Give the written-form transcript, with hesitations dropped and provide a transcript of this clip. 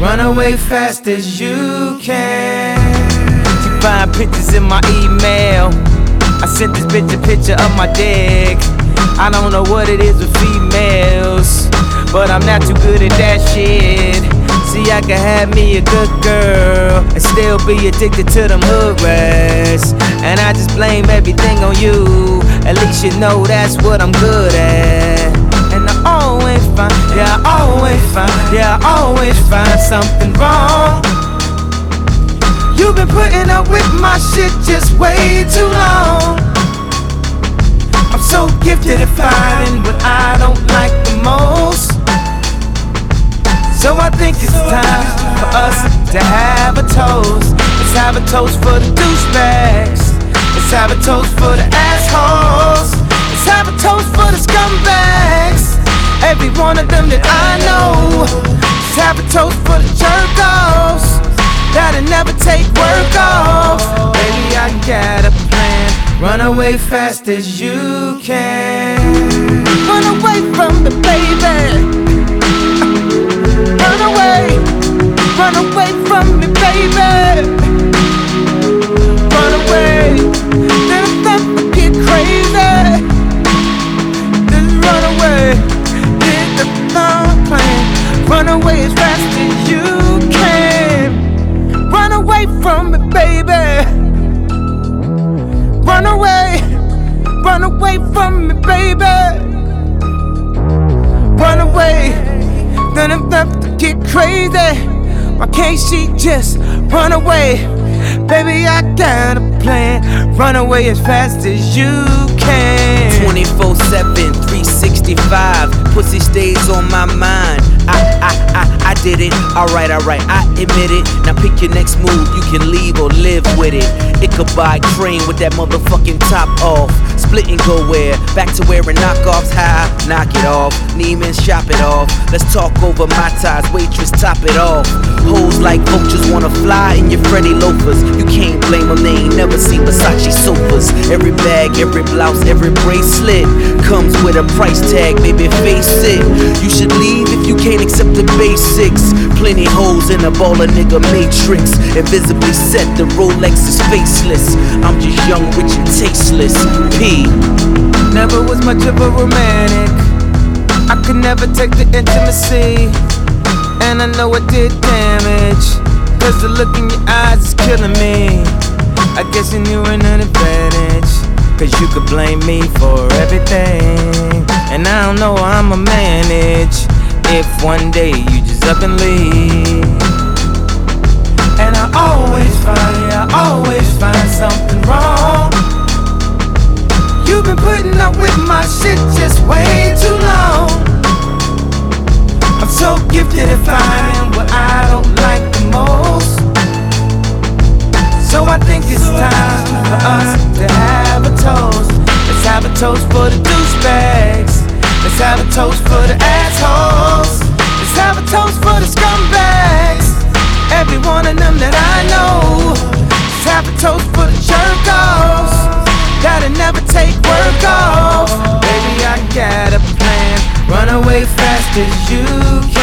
Run away fast as you can. She find pictures in my email. I sent this bitch a picture of my dick. I don't know what it is with females, but I'm not too good at that shit. See, I can have me a good girl and still be addicted to them hood rats. And I just blame everything on you. At least you know that's what I'm good at. And I always find, yeah, I always find something wrong. You've been putting up with my shit just way too long. I'm so gifted at finding what I don't like the most. So I think it's time for us to have a toast. Let's have a toast for the douchebags. Let's have a toast for the assholes. Let's have a toast for the scumbags. Every one of them that I know. Let's have a toast for the jerk-offs that'll never take work off. Baby, I got a plan. Run away fast as you can. Run away from me, baby. Run away from me, baby. Run away, then I'm about to get crazy. Then run away, hit the thumb plan. Run away as fast as you can. Run away from me, baby. Run away from me, baby. Run away, then I'm about to get crazy. Why can't she just run away? Baby, I got a plan. Run away as fast as you can. 24/7, 365. Pussy stays on my mind. I did it. Alright, I admit it. Now pick your next move. You can leave or live with it. Ichabod Crane with that motherfucking top off. Split and go where? Back to wearing knockoffs. High, knock it off. Neiman's, shop it off. Let's talk over my ties. Waitress, top it off. Hoes like vultures wanna fly in your Freddy loafers. You can't blame them, they ain't never seen Versace sofas. Every bag, every blouse, every bracelet comes with a price tag, baby, face it. You should leave if you can't accept the basics. Plenty hoes in a baller nigga matrix. Invisibly set, the Rolex is faceless. I'm just young, rich and tasteless. P. Never was much of a romantic. I could never take the intimacy, and I know it did damage. Cause the look in your eyes is killing me. I guess you knew an advantage, cause you could blame me for everything. And I don't know how I'ma manage if one day you just up and leave. And I always find something wrong. You've been putting up with my shit just way too long. I'm so gifted at finding what I don't like the most. So I think it's time for us to have a toast. Let's have a toast for the douchebags. Let's have a toast for the assholes. Let's have a toast for the scumbags. Every one of them that I know. Let's have a toast for the jerk-offs that'll never take work off. Baby, I got a plan. Run away fast as you can.